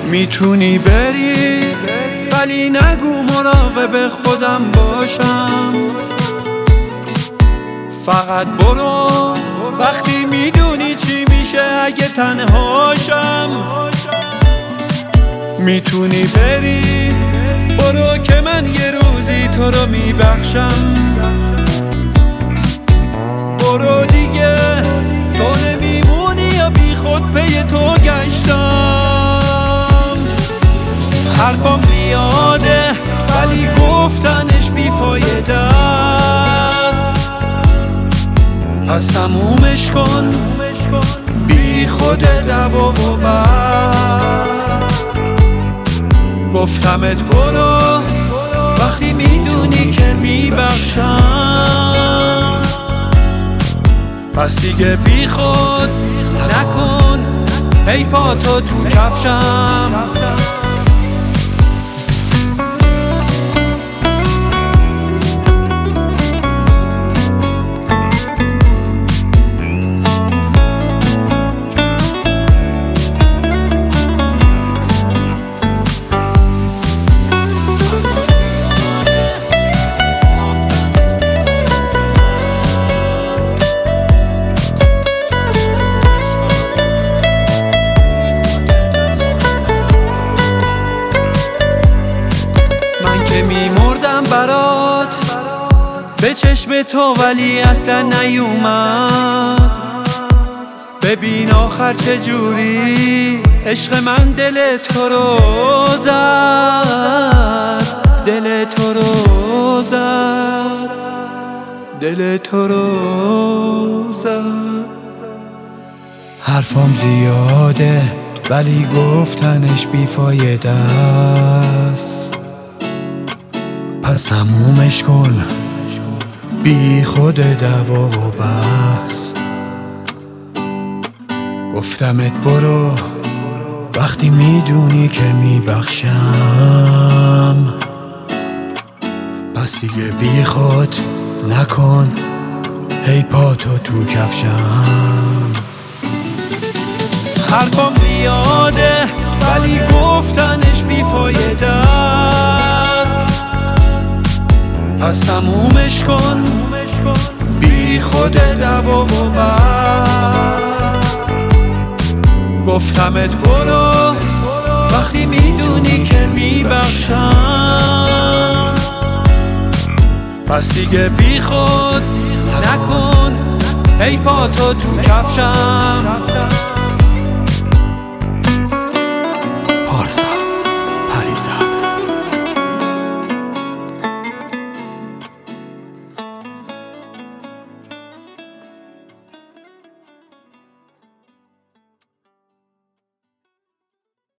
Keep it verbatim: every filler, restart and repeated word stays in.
میتونی بری ولی نگو مراقب خودم باشم. فقط برو وقتی میدونی چی میشه اگه تنهاشم. میتونی بری برو که من یه روزی تو رو میبخشم. برو دیگه تو نمیمونی یا بی خود پی تو گشتم. حرفم زیاده ولی گفتنش بیفایده است. پس تمومش کن بی خود دوا و بس. گفتمت برو وقتی میدونی که میبخشم. پس دیگه بی خود نکن ای پا تو تو کفشم. میمردم برات به چشم تو ولی اصلا نیومد. ببین آخر چجوری عشق من دل تو رو زد. دل تو رو زد دل تو رو زد. حرفم زیاده ولی گفتنش بیفایده است. پس تمومش کن بی خود دوا و بس. گفتمت برو وقتی میدونی که میبخشم. پس دیگه بی خود نکن هی پا تو تو کفشم. حرفم زیاده ولی گفتنش بیفایده است. پس تمومش کن بی خود دوا و بس. گفتمت برو وقتی میدونی که میبخشم. پس دیگه بی خود نکن ای پا تو تو کفشم.